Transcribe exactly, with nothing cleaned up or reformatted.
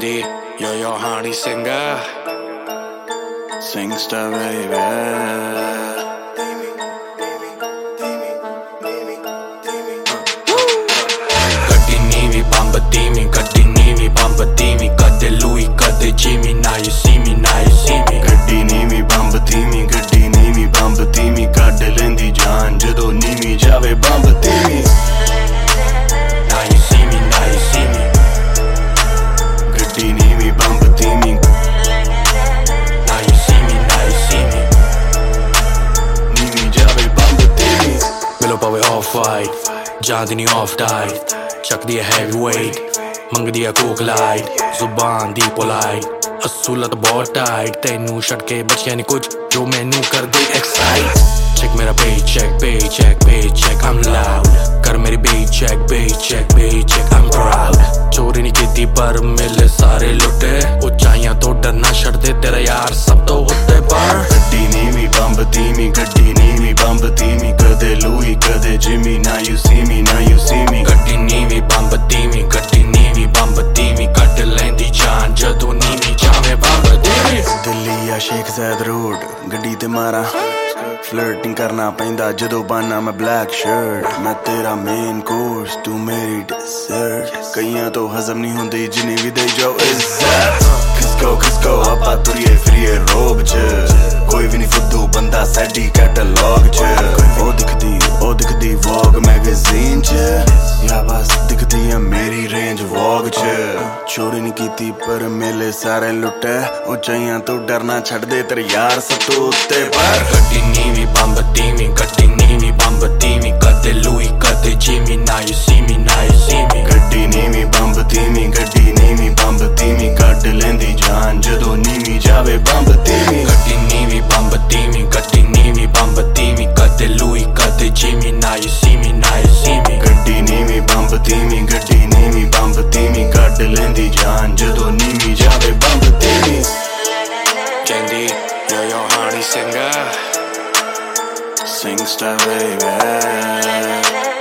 ਕਹਿੰਦੀ yo yo honey singer Singster baby ਗੱਡੀ ਨੀਵੀਂ ਬੰਬ ਧੀਮੀ ਗੱਡੀ ਨੀਵੀਂ ਬੰਬ ਧੀਮੀ ਕਦੇ ਲੂਈ ਕਦੇ ਜਿਮੀ now you see me now you see me ਗੱਡੀ ਨੀਵੀਂ ਬੰਬ ਧੀਮੀ ਗੱਡੀ ਨੀਵੀਂ ਬੰਬ ਧੀਮੀ ਕੱਢ ਲੈਂਦੀ ਜਾਨ ਜਦੋਂ ਨੀਵੀਂ ਜਾਵੇ ਬੰਬ ਧੀਮੀ now you see me now you see me ਗੱਡੀ ਨੀਵੀਂ ਬੰਬ ਧੀਮੀ now you see me now you see me ਨੀਵੀਂ ਜਾਵੇ ਬੰਬ ਧੀਮੀ ਮਿਲੋ ਪਵੇ off white ਜਾਂਦੀ ਨੀ off diet ਚੱਕਦੀ ਹੈ heavyweight ਮੰਗਦੀ ਹੈ ਕੋਕ ਲਾਈਟ ਜ਼ੁਬਾਨ ਦੀ ਪੋਲਾਈਟ ਅਸੂਲਤ ਬਹੁਤ ਟਾਈਟ ਤੈਨੂੰ ਛੱਡ ਕੇ ਬਚਿਆ ਨੀ ਕੁਝ ਜੋ ਮੈਨੂੰ ਕਰਦੇ ਐਕਸਾਈਟ ਚੈੱਕ ਮੇਰਾ paycheck paycheck paycheck I'm loud ਕਰ ਮੇਰੀ paycheck paycheck paycheck I'm proud ਚੋਰੀ ਨੀ ਕੀਤੀ ਪਰ ਮਿਲੇ ਸਾਰੇ ਲੁੱਟੇ ਉਚਾਈਆਂ ਤੋਂ ਡਰਨਾ ਛੱਡਦੇ ਤੇਰਾ ਯਾਰ ਸਭ ਤੋਂ ਉੱਤੇ ਪਰ ਗੱਡੀ ਨੀਵੀਂ ਬੰਬ ਧੀਮੀ ਗੱਡੀ ਨੀਵੀਂ ਬੰਬ ਧੀਮੀ ਕਦੇ ਲੂਈ ਕਦੇ ਜਿਮੀ now you see me now you see me ਗੱਡੀ ਨੀਵੀਂ ਬੰਬ ਧੀਮੀ ਗੱਡੀ ਨੀਵੀਂ ਬੰਬ ਧੀਮੀ ਕੱਢ ਲੈਂਦੀ ਜਾਨ ਜਦੋਂ ਨੀਵੀਂ ਜਾਵੇ ਬੰਬ ਧੀਮੀ ਦਿੱਲੀ ਆ ਸ਼ੇਖ ਜ਼ੈਦ ਰੋਡ ਗੱਡੀ ਤੇ ਮਾਰਾਂ ਫਲਰਟਿੰਗ ਕਰਨਾ ਪੈਂਦਾ ਜਦੋਂ ਬਾਨਾ ਮੈਂ ਬਲੈਕ ਸ਼ਰਟ ਮੈਂ ਤੇਰਾ ਮੇਨ ਕੋਰਸ ਤੂੰ ਮੇਰੀ ਡਿਜ਼ਰਟ ਕਈਆਂ ਤੋਂ ਹਜ਼ਮ ਨਹੀਂ ਹੁੰਦੀ ਜਿੰਨੀ ਵੀ ਦੇ ਜਾਓ ਇੱਜ਼ਤ ਖਿਸਕੋ ਖਿਸਕੋ ਆਪਾਂ ਤੁਰੀਏ ਫਿਰੀਏ ਰੋਬ ਚ ਕੋਈ ਵੀ ਨਹੀਂ ਫੁੱਦੂ ਬੰਦਾ ਸਾਡੀ ਕੈਟਲੌਗ ਚ ਉਹ ਦਿਖਦੀ ਉਹ ਦਿਖਦੀ ਵੋਗ ਮੈਗਜ਼ੀਨ ਚ ਯਾ ਬਸ ਦਿਖਦੀ ਆ ਮੇਰੀ ਰੇਂਜ ਵੋਗ ਚ ਚੋਰੀ ਨਹੀਂ ਕੀਤੀ ਪਰ ਮੇਲੇ ਸਾਰੇ ਲੁੱਟੇ ਉਚਾਈਆਂ ਤੋਂ ਡਰਨਾ ਛੱਡਦੇ ਤੇਰੇ ਯਾਰ ਸਭ ਤੋਂ ਉੱਤੇ ਪਰ ਗੱਡੀ ਨੀਵੀਂ ਬੰਬ ਧੀਮੀ ਗੱਡੀ ਨੀਵੀਂ ਬੰਬ ਧੀਮੀ ਕਦੇ ਲੂਈ ਕਦੇ ਜਿਮੀ now you see me now you see me ਗੱਡੀ ਨੀਵੀਂ ਬੰਬ ਧੀਮੀ ਗੱਡੀ ਨੀਵੀਂ ਬੰਬ ਧੀਮੀ ਕੱਢ ਲੈਂਦੀ ਜਾਨ ਜਦੋਂ ਨੀਵੀਂ ਜਾਵੇ ਬੰਬ ਧੀਮੀ ਗੱਡੀ ਨੀਵੀਂ ਬੰਬ ਧੀਮੀ ਗੱਡੀ ਨੀਵੀਂ ਬੰਬ ਧੀਮੀ ਕਦੇ ਲੂਈ ਕਦੇ ਜਿਮੀ now you see me now you see me ਗੱਡੀ ਨੀਵੀਂ ਬੰਬ ਧੀਮੀ ਗੱਡੀ ਨੀਵੀਂ ਬੰਬ ਧੀਮੀ ਕੱਢ ਲੈਂਦੀ ਜਾਨ ਜਦੋਂ ਨੀਵੀਂ ਜਾਵੇ ਬੰਬ ਧੀਮੀ ਕਹਿੰਦੀ yo yo honey singer Singster baby